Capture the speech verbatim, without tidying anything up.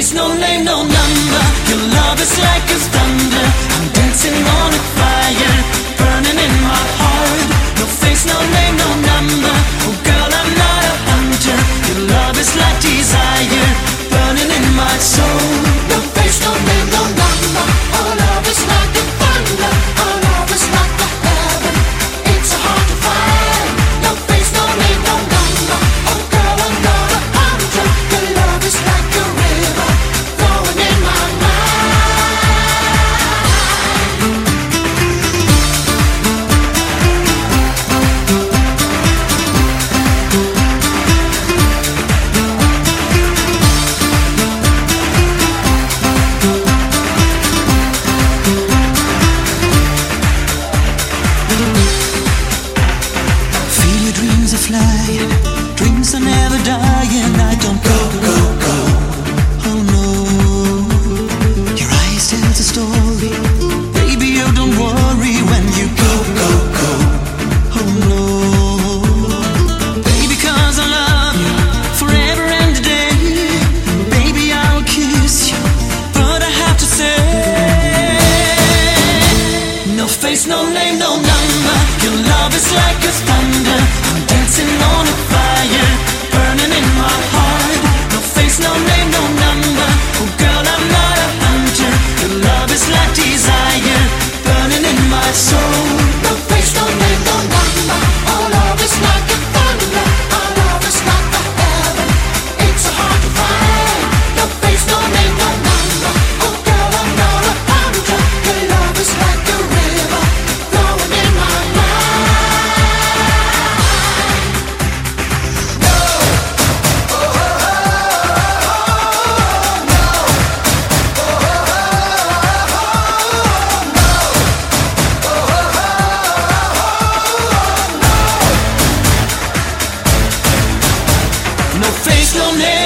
face, no name, no number. Your love is like a thunder. I'm dancing on a fire, burning in my heart. No face, no name, no number. Oh girl, I'm not a hunter. Your love is like desire, burning in my soul. No face, no name, no number. Our love is like the thunder. Our love is like the heaven. It's so hard to find. No face, no name, no number. Oh girl, I'm not a hunter. Your love is like a river flowing in my mind. Feel your dreams are flying, dreams are never dying. I don't go, go, go. Oh no, your eyes tell the story. Baby, you don't worry when you go, go, go. Oh no, baby, 'cause I love you forever and a day. Baby, I will kiss you, but I have to say, no face, no name, no number. Your love is like a thunder. I'm dancing on a fire, burning in my heart. No face, no name, no number. Oh girl, I'm not a hunter. Your love is like desire, burning in my soul. No face, no name, no number. Our love is like a thunder. Our love is like the heaven. It's so hard to find. No face, no name, no number. Oh girl, I'm not a hunter. Your love is like a river flowing in my mind. No. Oh, oh, oh, oh, no. Oh, oh, oh, no. Oh, oh, oh, no. No face, no name.